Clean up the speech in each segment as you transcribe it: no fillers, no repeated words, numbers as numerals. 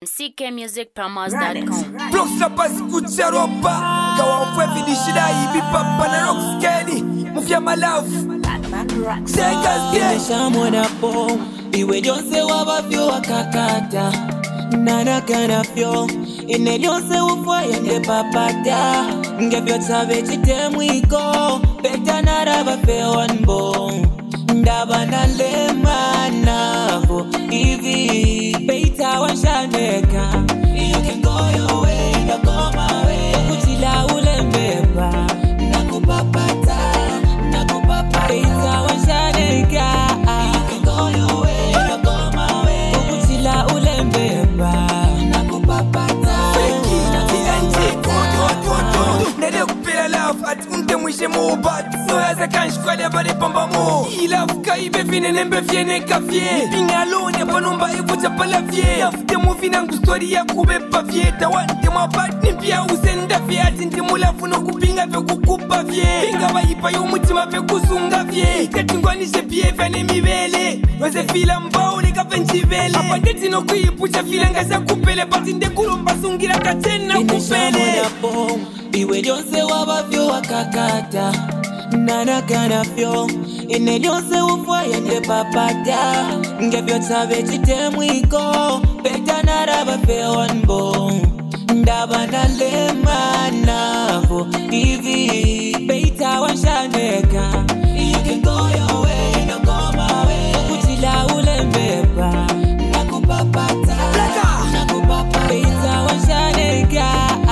ckmusicpromos.com. Blocks la basi kucharopa Gawa mfwevi ni shida hibi papa na rock skeli Mufia my love Segas yeah Inesha mwana po Iwe jonse wabafyo wakakata Nana kana fyo Ine jonse ufwa yende papata Ngevyo tabe chite mwiko Peta naraba fewan bo Ndaba na lema navo Ivi Peita washaneka You can go your way, no go my way Kuchila ulembeba Nakupapata, nakupapata Peita washaneka You can go your way, no go my way Kuchila ulembeba Nakupapata Feki, TNG, Nede kupila love Ati unte mwishe mubat So yaza kanshkwa leba de pamba mo I love ka ibe fine nembe fie ne ka fie Pinga alone pa nomba ikucha pala fie Yafute mufi nangu story ya kube pa fie Tawante mabat nimpia usenda fie Ati nti mulafu no kupinga fe kukupa fie Pinga waipa yu mutima fe kusunga fie Katingwa nishe pie fane mibele Weze fila mbao lika fenchivele Apandeti no kuipucha fila ngaza kupele Bati nde kulumba sungira katena kupele Iwe jonse wabafyo wakakata Nana kana fyo Ine jonse ufwa yende papata Ngevyo tabe chite mwiko Peta naraba fewan bo Ndaba na lema navo Ivi Peita washaneka You can go your way, no go my way Kuchila ulembeba Nakupapata Nakupapata Peita washaneka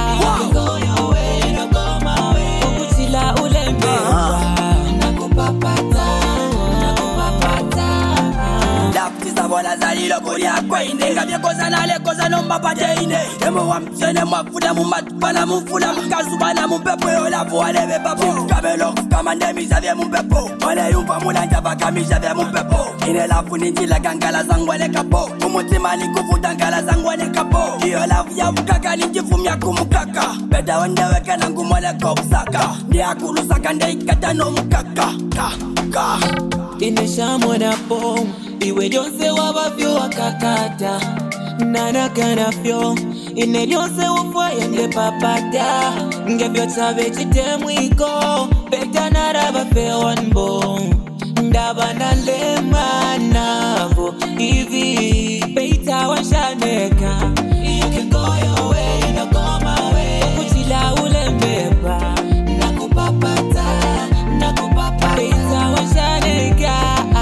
Wala zali lo buri akwa ine Gabye koza na le koza no mbapate ine Emo wa mtsene mwafuda mumatupana mufuna Mkazubana mumpepo yo la vuwa leve papo Kabelo kukamande mizavye mumpepo Ole yumpa mulanja baka mizavye mumpepo Ine la funinjila kankala zangwane kapo Umutima ni kufuta nkala zangwane kapo Iyo la vuya vukaka ninjifumya kumukaka Beda wende weke na ngumole kopsaka Ndi akulusaka nde ikata no mukaka Ka Inesha mwana po Iwe jonse wabafyo wakakata Nana kana fyo Ine jonse ufwa yende papata Ngevyo tabe chite mwiko Peta naraba fewan bo Ndaba na lema navo Ivi Peita washaneka You can go your way, no go my way Kuchila ulembeba Nakupapata, nakupapata Peita washaneka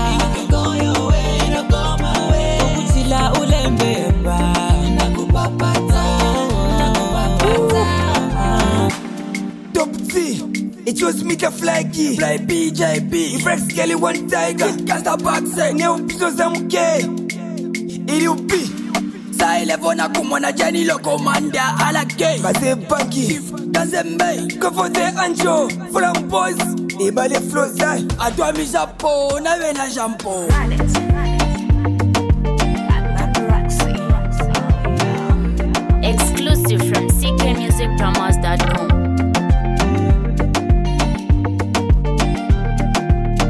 It was me the flaggy Fly BJB Frex Kelly one tiger Kasta bakse Neo piso za mke Ili upi Sa elevona kumona jani lo komanda Ala gay Kaze banki Kazembe Kofote anjo Full boys Ibale flow zai Adwa mi japo Na we na jampo